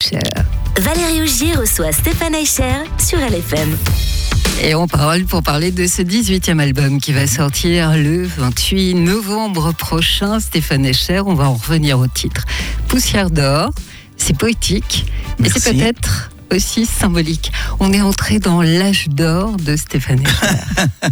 Eicher. Valérie Augier reçoit Stéphane Eicher sur LFM. Et on parle pour parler de ce 18e album qui va sortir le 28 novembre prochain. Stéphane Eicher, on va en revenir au titre. Poussière d'or, c'est poétique, mais c'est peut-être aussi symbolique. On est entré dans l'âge d'or de Stéphane Eicher.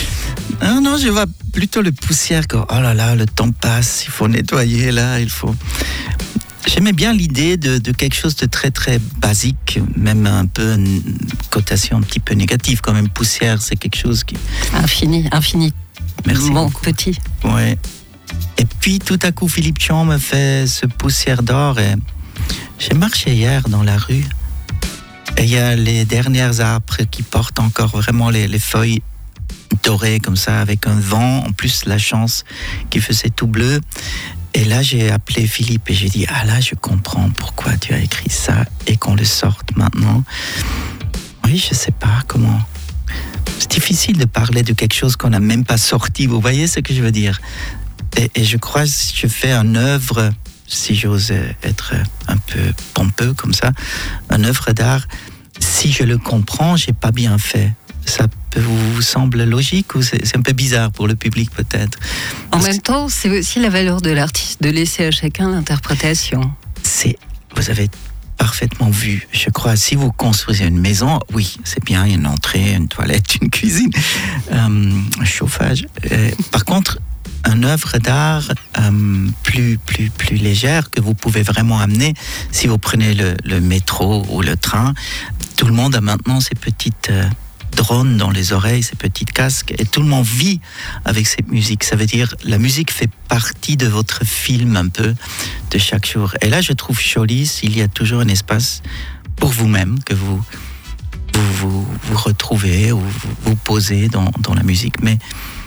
Non, je vois plutôt le poussière quand, oh là là, le temps passe, il faut nettoyer là, il faut... J'aimais bien l'idée de quelque chose de très très basique, même un peu une cotation un petit peu négative quand même. Poussière, c'est quelque chose qui... Infini. Merci beaucoup. Petit. Ouais. Et puis tout à coup, Philippe Chon me fait ce poussière d'or et j'ai marché hier dans la rue et il y a les derniers arbres qui portent encore vraiment les feuilles dorées comme ça avec un vent, en plus la chance qui faisait tout bleu. Et là, j'ai appelé Philippe et j'ai dit « Ah là, je comprends pourquoi tu as écrit ça et qu'on le sorte maintenant. » Oui, je ne sais pas comment. C'est difficile de parler de quelque chose qu'on n'a même pas sorti. Vous voyez ce que je veux dire ? Et je crois que je fais une œuvre, si j'ose être un peu pompeux comme ça, une œuvre d'art. Si je le comprends, je n'ai pas bien fait. Ça vous semble logique ou c'est un peu bizarre pour le public peut-être ? En même temps, c'est aussi la valeur de l'artiste de laisser à chacun l'interprétation. Vous avez parfaitement vu, je crois, si vous construisez une maison, oui, c'est bien, il y a une entrée, une toilette, une cuisine, un chauffage. Par contre, une œuvre d'art plus légère que vous pouvez vraiment amener, si vous prenez le métro ou le train, tout le monde a maintenant ces petites... drones dans les oreilles, ces petits casques, et tout le monde vit avec cette musique. Ça veut dire la musique fait partie de votre film un peu de chaque jour. Et là, je trouve joli s'il y a toujours un espace pour vous-même que vous retrouvez ou vous posez dans la musique. Mais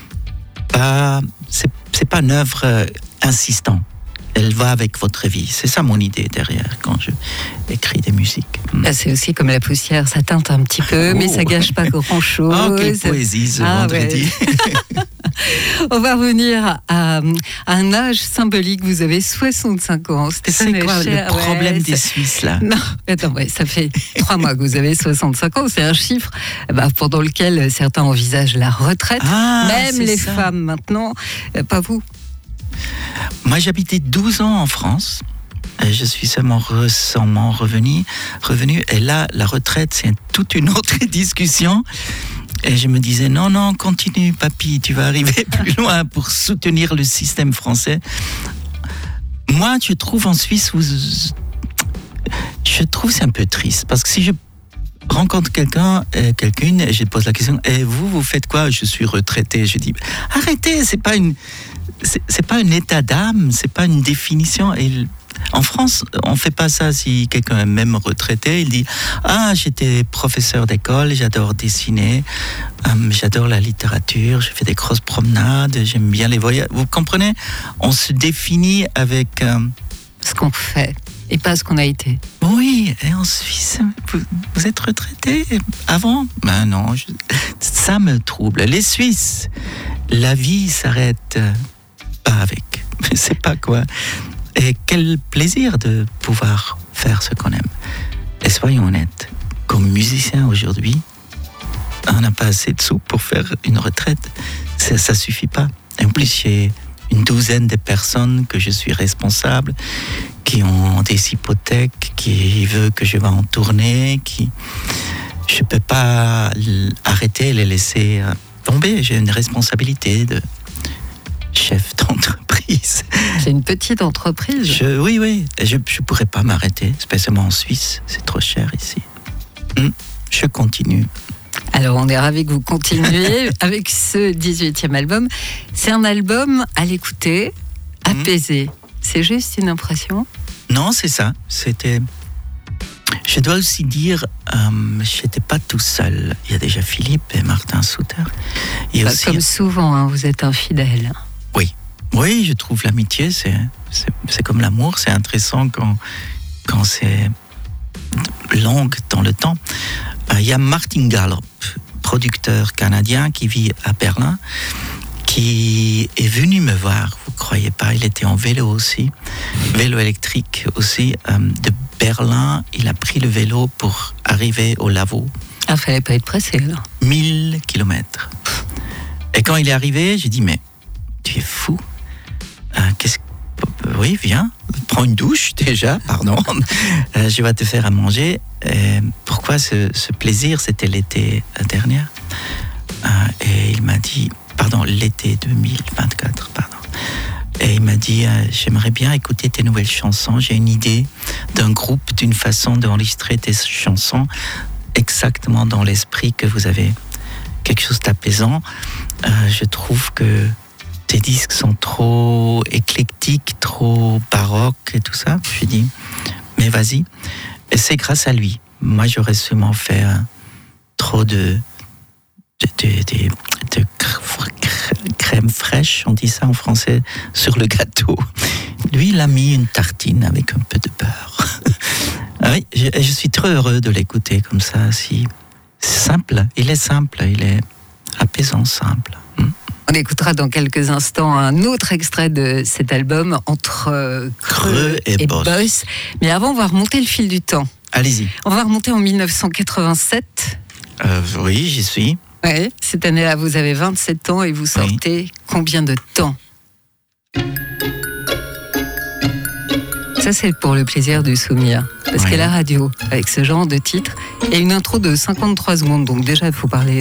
c'est pas une œuvre insistante. Elle va avec votre vie. C'est ça mon idée derrière quand je écris des musiques. C'est aussi comme la poussière, ça teinte un petit peu, mais ça gâche pas grand-chose. Oh, quelle poésie ce vendredi. Ouais. On va revenir à un âge symbolique. Vous avez 65 ans. Stéphane C'est quoi Eicher, le problème des Suisses là ? Non, attends, ça fait 3 mois que vous avez 65 ans. C'est un chiffre pendant lequel certains envisagent la retraite. Même les femmes maintenant, pas vous. Moi, j'habitais 12 ans en France. Je suis seulement récemment revenu. Et là, la retraite, c'est toute une autre discussion. Et je me disais, non, continue, papy, tu vas arriver plus loin pour soutenir le système français. Moi, je trouve en Suisse, je trouve c'est un peu triste. Parce que si je rencontre quelqu'une, et je pose la question, et vous faites quoi ? Je suis retraité. Je dis, arrêtez, c'est pas un état d'âme, c'est pas une définition. Et en France, on fait pas ça. Si quelqu'un est même retraité, il dit j'étais professeur d'école, j'adore dessiner, j'adore la littérature, je fais des grosses promenades, j'aime bien les voyages. Vous comprenez ? On se définit avec ce qu'on fait et pas ce qu'on a été. Oui, et en Suisse, vous êtes retraité avant ? Ben non, ça me trouble. Les Suisses, la vie s'arrête pas avec. Je sais pas quoi. Et quel plaisir de pouvoir faire ce qu'on aime. Et soyons honnêtes, comme musicien aujourd'hui, on n'a pas assez de sous pour faire une retraite. Ça suffit pas. Et en plus, j'ai une douzaine de personnes que je suis responsable, qui ont des hypothèques, qui veulent que je vais en tournée, je peux pas arrêter et les laisser tomber. J'ai une responsabilité de chef d'entreprise. C'est une petite entreprise. Oui. Je pourrais pas m'arrêter, spécialement en Suisse. C'est trop cher ici. Je continue. Alors, on est ravis que vous continuiez avec ce 18e album. C'est un album à l'écouter, apaisé. C'est juste une impression ? Non, c'est ça. Je dois aussi dire, je n'étais pas tout seul. Il y a déjà Philippe et Martin Suter. Comme souvent, vous êtes infidèle. Oui, je trouve l'amitié, c'est comme l'amour, c'est intéressant quand c'est long dans le temps. Il y a Martin Gallop, producteur canadien qui vit à Berlin, qui est venu me voir, vous ne croyez pas, il était en vélo aussi, vélo électrique aussi, de Berlin, il a pris le vélo pour arriver au Lavaux. Ah, fallait pas être pressé, là. 1000 kilomètres. Et quand il est arrivé, j'ai dit, mais tu es fou. Oui, viens, prends une douche déjà, pardon. Je vais te faire à manger. Pourquoi ce plaisir? C'était l'été dernier. Et il m'a dit, l'été 2024, Et il m'a dit, j'aimerais bien écouter tes nouvelles chansons. J'ai une idée d'un groupe, d'une façon d'enregistrer tes chansons exactement dans l'esprit que vous avez. Quelque chose d'apaisant. Je trouve que tes disques sont trop éclectiques, trop baroques et tout ça. Je lui ai dit, mais vas-y. Et c'est grâce à lui. Moi, j'aurais sûrement fait trop de crème fraîche, on dit ça en français, sur le gâteau. Lui, il a mis une tartine avec un peu de beurre. Oui, je suis très heureux de l'écouter comme ça. C'est simple, il est apaisant, simple. On écoutera dans quelques instants un autre extrait de cet album, Entre creux et boss. Mais avant, on va remonter le fil du temps. Allez-y. On va remonter en 1987. Oui, j'y suis. Oui, cette année-là, vous avez 27 ans et vous sortez combien de temps? Ça, c'est pour le plaisir du souvenir. Parce que la radio, avec ce genre de titre, et une intro de 53 secondes. Donc déjà, il faut parler.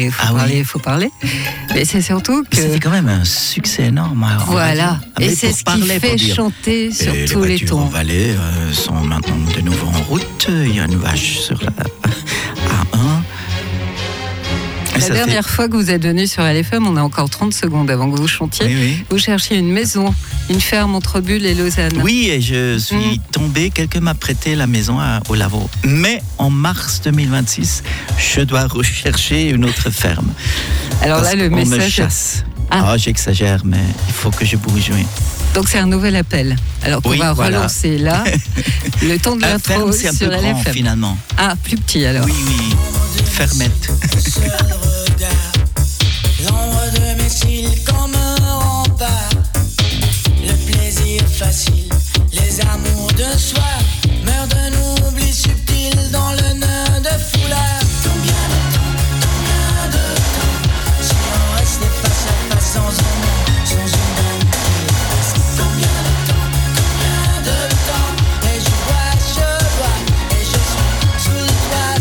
Mais c'est surtout que... C'était quand même un succès énorme. Voilà. Et c'est ce qui fait chanter sur tous les tons. Les voitures au Valais sont maintenant de nouveau en route. Il y a une vache sur la A1. La dernière fois que vous êtes venu sur LFM, on a encore 30 secondes avant que vous chantiez. Oui. Vous cherchiez une maison, une ferme entre Bulle et Lausanne. Oui, et je suis tombé, quelqu'un m'a prêté la maison au Lavaux. Mais en mars 2026, je dois rechercher une autre ferme. Alors là, le message... On me chasse. J'exagère, mais il faut que je bouge, oui. Donc c'est un nouvel appel. Alors qu'on va relancer là. Le temps de l'intro c'est un sur peu LFM. grand, finalement. Ah, plus petit alors. Oui. Fermette. L'ombre de mes cils comme un rempart. Le plaisir facile, les amours de soi meurent d'un oubli subtil dans le nœud de foulard. Combien de temps si on restait face à face sans un mot, sans une bonne passe. Combien de temps et je vois et je suis sous le toit.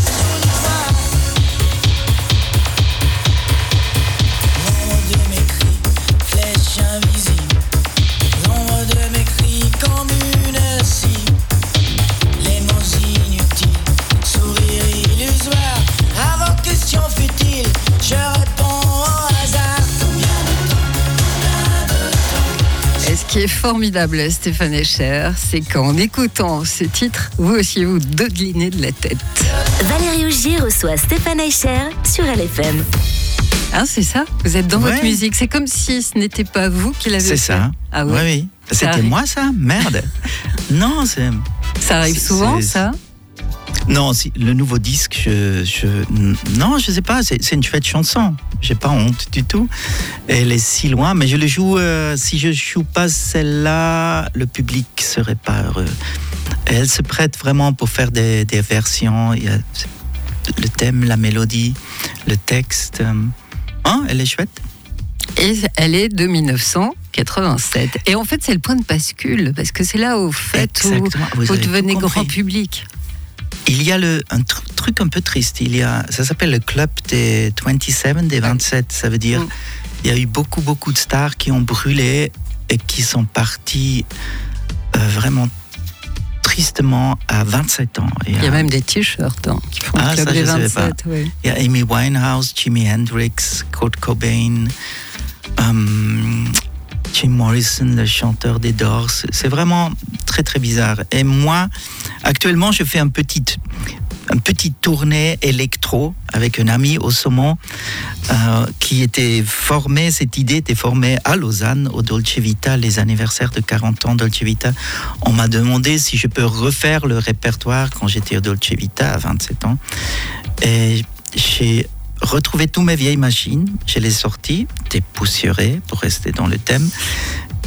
L'ombre de mes cris, flèche invisible. L'ombre de mes cris comme une scie. Les mots inutiles, sourire illusoire. Avant question futile, je réponds au hasard. Combien de temps Et ce qui est formidable, Stéphane Escher, c'est qu'en écoutant ce titre, vous aussi vous dodelinez de la tête. Valérie Augier reçoit Stéphane Escher sur LFM. Hein, c'est ça? Vous êtes dans votre musique. C'est comme si ce n'était pas vous qui l'avez fait. C'est ça. Ah oui. Oui. C'était moi, ça? Merde. Non, c'est... Ça arrive souvent, ça? Non, le nouveau disque, non, je sais pas, c'est une chouette chanson. J'ai pas honte du tout. Elle est si loin, mais je le joue. Si je joue pas celle-là, le public serait pas heureux. Et elle se prête vraiment pour faire des versions. Il y a le thème, la mélodie, le texte. Elle est chouette. Et elle est de 1987. Et en fait, c'est le point de bascule, parce que c'est là où vous devenez grand public. Il y a un truc un peu triste. Ça s'appelle le club des 27, des 27. Ça veut dire il y a eu beaucoup de stars qui ont brûlé et qui sont partis vraiment tristement à 27 ans. Il y a même des t-shirts qui font le club des 27. Oui. Il y a Amy Winehouse, Jimi Hendrix, Kurt Cobain, Jim Morrison, le chanteur des Doors. C'est vraiment très très bizarre. Et moi, actuellement, je fais une petite tournée électro avec un ami au Saumon qui était formé, cette idée était formée à Lausanne, au Dolce Vita, les anniversaires de 40 ans Dolce Vita. On m'a demandé si je peux refaire le répertoire quand j'étais au Dolce Vita à 27 ans. Et j'ai retrouvé toutes mes vieilles machines, je les sorties, dépoussiérées pour rester dans le thème.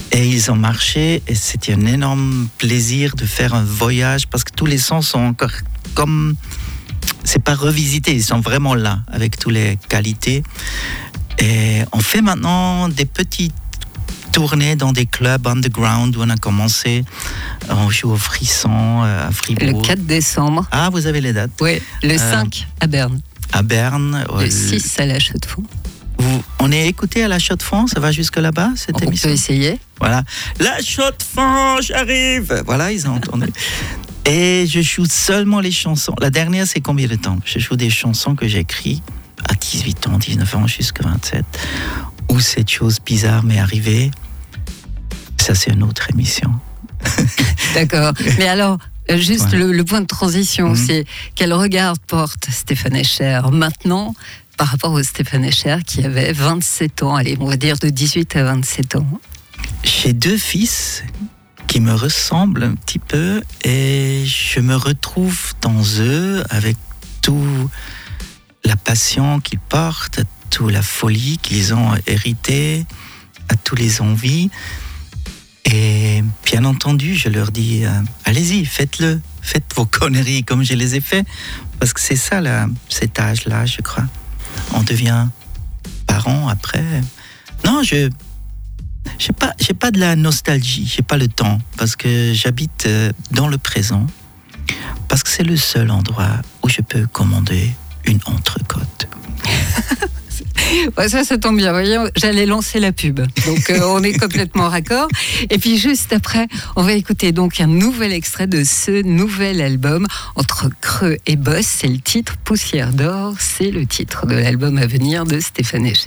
Et ils ont marché et c'était un énorme plaisir de faire un voyage parce que tous les sons sont encore comme... C'est pas revisité, ils sont vraiment là avec toutes les qualités. Et on fait maintenant des petites tournées dans des clubs underground où on a commencé. On joue au Frisson à Fribourg. Le 4 décembre. Ah, vous avez les dates? Oui, le 5 à Berne. À Berne. Le 6 à la Chaux-de-Fonds. On est écouté à la Chaux-de-Fonds, ça va jusque là-bas, cette émission? On peut essayer. Voilà. La Chaux-de-Fonds, j'arrive. Voilà, ils ont entendu. Et je joue seulement les chansons. La dernière, c'est combien de temps? Je joue des chansons que j'ai écrites à 18 ans, 19 ans, jusqu'à 27, où cette chose bizarre m'est arrivée. Ça, c'est une autre émission. D'accord. Mais alors, juste le point de transition, c'est quel regard porte Stéphane Escher maintenant par rapport au Stéphane Escher qui avait 27 ans, allez, on va dire de 18 à 27 ans? J'ai 2 fils qui me ressemblent un petit peu et je me retrouve dans eux avec toute la passion qu'ils portent, toute la folie qu'ils ont héritée, à toutes les envies. Et bien entendu, je leur dis, allez-y, faites-le, faites vos conneries comme je les ai fait, parce que c'est ça, là, cet âge-là, je crois. On devient parent après. Non, j'ai pas de la nostalgie, j'ai pas le temps, parce que j'habite dans le présent, parce que c'est le seul endroit où je peux commander une entrecôte. Ouais, ça tombe bien, voyez, j'allais lancer la pub, donc on est complètement raccord. Et puis juste après, on va écouter donc un nouvel extrait de ce nouvel album, Entre Creux et Bosse, c'est le titre Poussière d'or, c'est le titre de l'album à venir de Stéphane Escher.